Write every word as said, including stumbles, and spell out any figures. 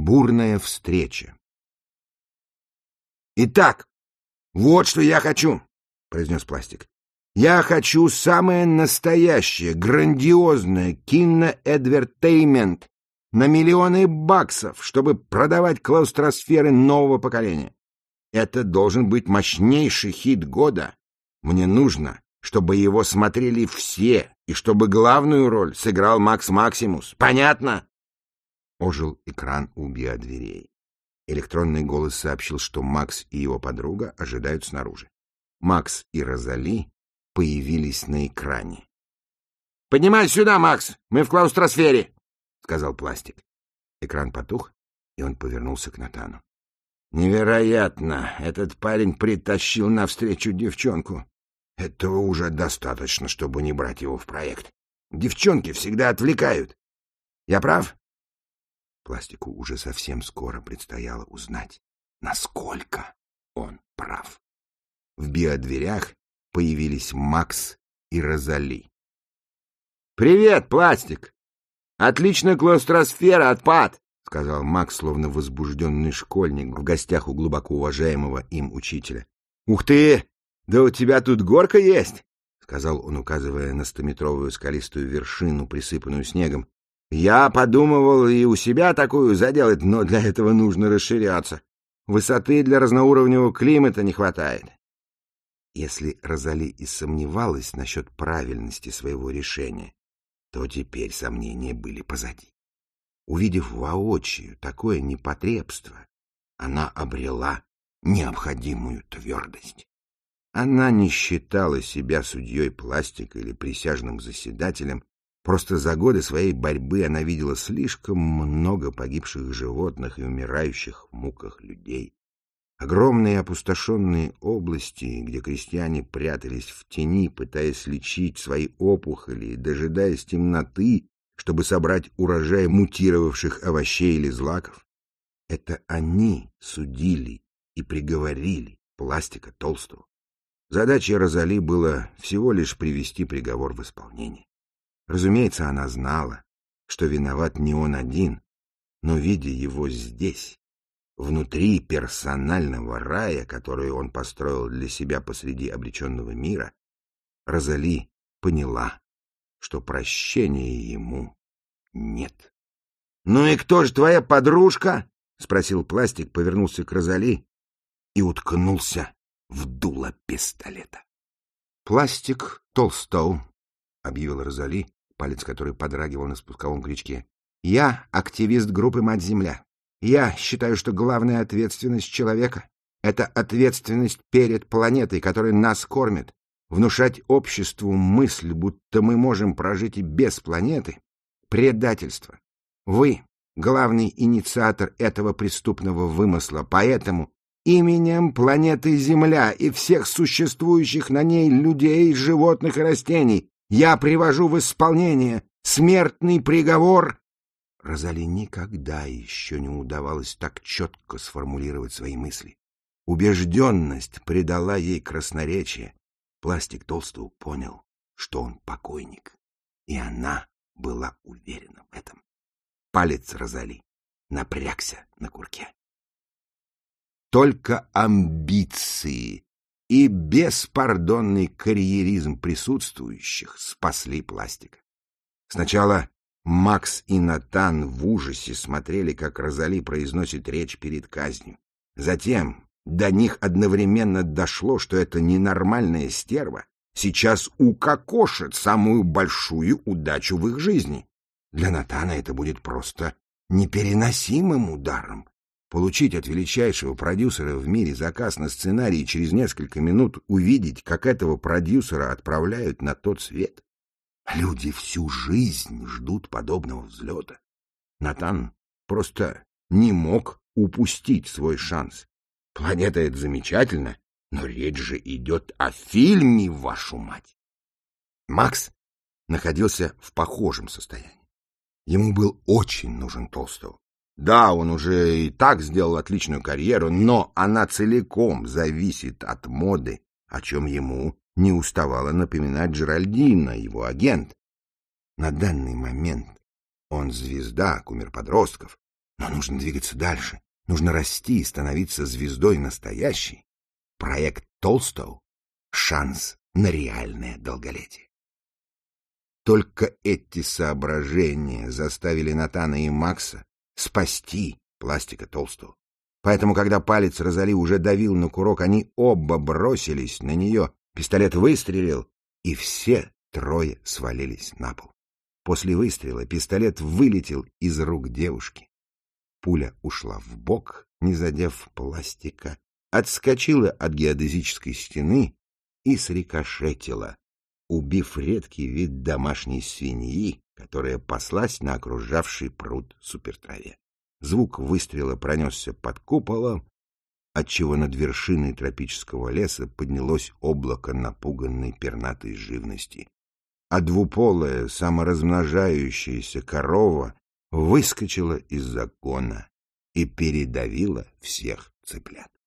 Бурная встреча. «Итак, вот что я хочу», — произнес Пластик. «Я хочу самое настоящее, грандиозное киноэдвертеймент на миллионы баксов, чтобы продавать клаустросферы нового поколения. Это должен быть мощнейший хит года. Мне нужно, чтобы его смотрели все, и чтобы главную роль сыграл Макс Максимус. Понятно?» Ожил экран у биодверей. Электронный голос сообщил, что Макс и его подруга ожидают снаружи. Макс и Розали появились на экране. «Поднимайся сюда, Макс! Мы в клаустросфере!» — сказал Пластик. Экран потух, и он повернулся к Натану. «Невероятно! Этот парень притащил навстречу девчонку. Этого уже достаточно, чтобы не брать его в проект. Девчонки всегда отвлекают. Я прав?» Пластику уже совсем скоро предстояло узнать, насколько он прав. В биодверях появились Макс и Розали. «Привет, Пластик! Отличная клаустросфера, отпад!» — сказал Макс, словно возбужденный школьник в гостях у глубоко уважаемого им учителя. «Ух ты! Да у тебя тут горка есть!» — сказал он, указывая на стометровую скалистую вершину, присыпанную снегом. «Я подумывал и у себя такую заделать, но для этого нужно расширяться. Высоты для разноуровневого климата не хватает». Если Розали и сомневалась насчет правильности своего решения, то теперь сомнения были позади. Увидев воочию такое непотребство, она обрела необходимую твердость. Она не считала себя судьей Пластика или присяжным заседателем. Просто за годы своей борьбы она видела слишком много погибших животных и умирающих в муках людей. Огромные опустошенные области, где крестьяне прятались в тени, пытаясь лечить свои опухоли, дожидаясь темноты, чтобы собрать урожай мутировавших овощей или злаков. Это они судили и приговорили Пластика Толстого. Задачей Розали было всего лишь привести приговор в исполнение. Разумеется, она знала, что виноват не он один, но, видя его здесь, внутри персонального рая, который он построил для себя посреди обреченного мира, Розали поняла, что прощения ему нет. «Ну и кто же твоя подружка?» — спросил Пластик, повернулся к Розали и уткнулся в дуло пистолета. «Пластик Толстоу», — объявил Розали, палец который подрагивал на спусковом крючке. «Я активист группы «Мать-Земля». Я считаю, что главная ответственность человека — это ответственность перед планетой, которая нас кормит. Внушать обществу мысль, будто мы можем прожить и без планеты — предательство. Вы — главный инициатор этого преступного вымысла, поэтому именем планеты Земля и всех существующих на ней людей, животных и растений я привожу в исполнение смертный приговор». Розали никогда еще не удавалось так четко сформулировать свои мысли. Убежденность придала ей красноречие. Пластик Толстого понял, что он покойник, и она была уверена в этом. Палец Розали напрягся на курке. Только амбиции и беспардонный карьеризм присутствующих спасли Пластика. Сначала Макс и Натан в ужасе смотрели, как Розали произносит речь перед казнью. Затем до них одновременно дошло, что эта ненормальная стерва сейчас укокошит самую большую удачу в их жизни. Для Натана это будет просто непереносимым ударом. Получить от величайшего продюсера в мире заказ на сценарий и через несколько минут увидеть, как этого продюсера отправляют на тот свет. Люди всю жизнь ждут подобного взлета. Натан просто не мог упустить свой шанс. Планета — это замечательно, но речь же идет о фильме, вашу мать. Макс находился в похожем состоянии. Ему был очень нужен Толстого. Да, он уже и так сделал отличную карьеру, но она целиком зависит от моды, о чем ему не уставала напоминать Джеральдина, его агент. На данный момент он звезда, кумир подростков, Но нужно двигаться дальше. Нужно расти и становиться звездой настоящей. Проект Толстоу — шанс на реальное долголетие. Только эти соображения заставили Натана и Макса спасти Пластика Толстоу. Поэтому, когда палец Розали уже давил на курок, они оба бросились на нее. Пистолет выстрелил, и все трое свалились на пол. После выстрела пистолет вылетел из рук девушки. Пуля ушла в бок, не задев Пластика, отскочила от геодезической стены и срикошетила, убив редкий вид домашней свиньи, которая паслась на окружавший пруд супертраве. Звук выстрела пронесся под куполом, отчего над вершиной тропического леса поднялось облако напуганной пернатой живности, а двуполая саморазмножающаяся корова выскочила из загона и передавила всех цыплят.